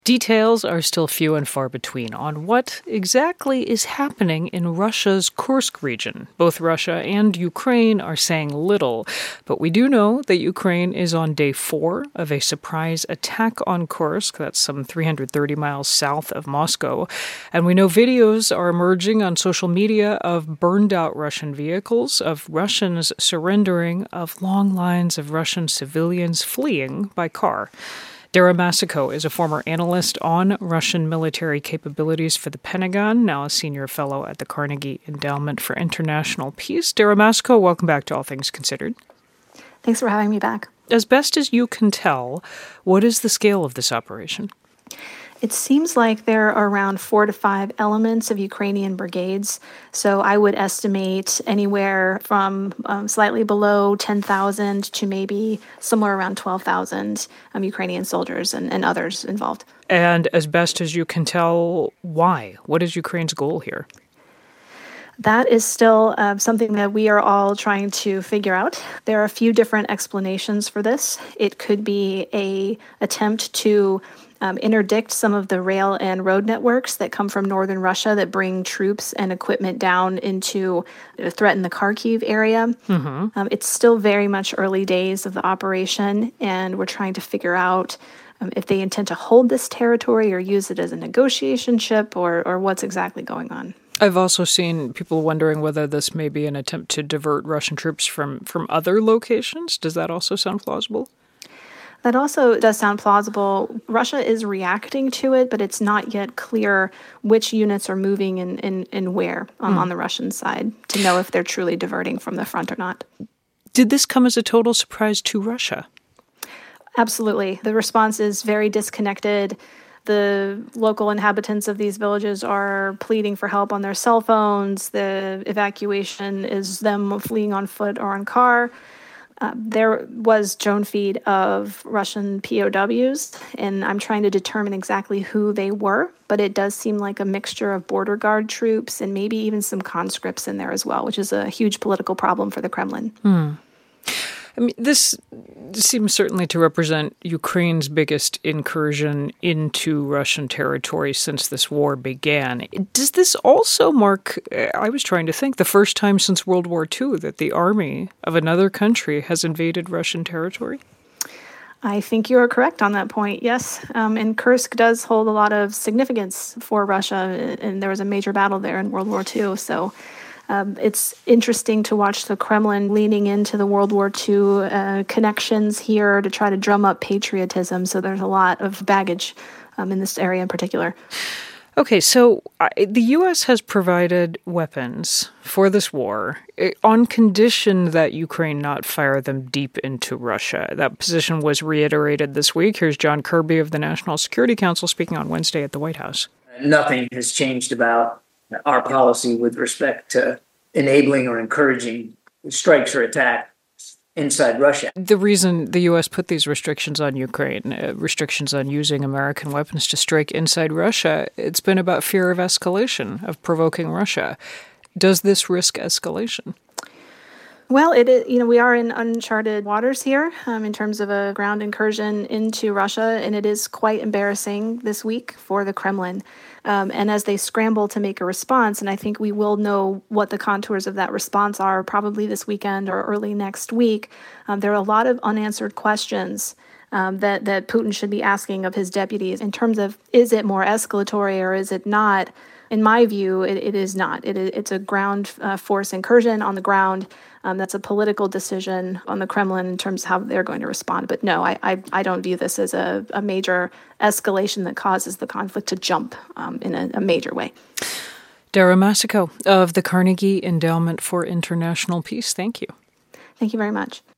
Details are still few and far between on what exactly is happening in Russia's Kursk region. Both Russia and Ukraine are saying little, but we do know that Ukraine is on day 4 of a surprise attack on Kursk. That's some 330 miles south of Moscow. And we know videos are emerging on social media of burned-out Russian vehicles, of Russians surrendering, of long lines of Russian civilians fleeing by car. Dara Masako is a former analyst on Russian military capabilities for the Pentagon, now a senior fellow at the Carnegie Endowment for International Peace. Dara Masako, welcome back to All Things Considered. Thanks for having me back. As best as you can tell, what is the scale of this operation? It seems like there are around 4 to 5 elements of Ukrainian brigades. So I would estimate anywhere from slightly below 10,000 to maybe somewhere around 12,000 Ukrainian soldiers and others involved. And as best as you can tell, why? What is Ukraine's goal here? That is still something that we are all trying to figure out. There are a few different explanations for this. It could be an attempt to interdict some of the rail and road networks that come from northern Russia that bring troops and equipment down into threaten the Kharkiv area. Mm-hmm. It's still very much early days of the operation, and we're trying to figure out if they intend to hold this territory or use it as a negotiation chip or what's exactly going on. I've also seen people wondering whether this may be an attempt to divert Russian troops from other locations. Does that also sound plausible? That also does sound plausible. Russia is reacting to it, but it's not yet clear which units are moving and where on the Russian side to know if they're truly diverting from the front or not. Did this come as a total surprise to Russia? Absolutely. The response is very disconnected. The local inhabitants of these villages are pleading for help on their cell phones. The evacuation is them fleeing on foot or on car. There was drone feed of Russian POWs, and I'm trying to determine exactly who they were, but it does seem like a mixture of border guard troops and maybe even some conscripts in there as well, which is a huge political problem for the Kremlin. I mean, this seems certainly to represent Ukraine's biggest incursion into Russian territory since this war began. Does this also mark, I was trying to think, the first time since World War II that the army of another country has invaded Russian territory? I think you are correct on that point, yes. And Kursk does hold a lot of significance for Russia, and there was a major battle there in World War II, so it's interesting to watch the Kremlin leaning into the World War II connections here to try to drum up patriotism. So there's a lot of baggage in this area in particular. Okay, so the U.S. has provided weapons for this war on condition that Ukraine not fire them deep into Russia. That position was reiterated this week. Here's John Kirby of the National Security Council speaking on Wednesday at the White House. Nothing has changed about our policy with respect to enabling or encouraging strikes or attacks inside Russia. The reason the U.S. put these restrictions on Ukraine, restrictions on using American weapons to strike inside Russia, it's been about fear of escalation, of provoking Russia. Does this risk escalation? Well, we are in uncharted waters here in terms of a ground incursion into Russia, and it is quite embarrassing this week for the Kremlin. And as they scramble to make a response, and I think we will know what the contours of that response are probably this weekend or early next week, there are a lot of unanswered questions that Putin should be asking of his deputies in terms of, is it more escalatory or is it not? In my view, it is not. It's a ground force incursion on the ground. That's a political decision on the Kremlin in terms of how they're going to respond. But no, I don't view this as a major escalation that causes the conflict to jump in a major way. Dara Masako of the Carnegie Endowment for International Peace, thank you. Thank you very much.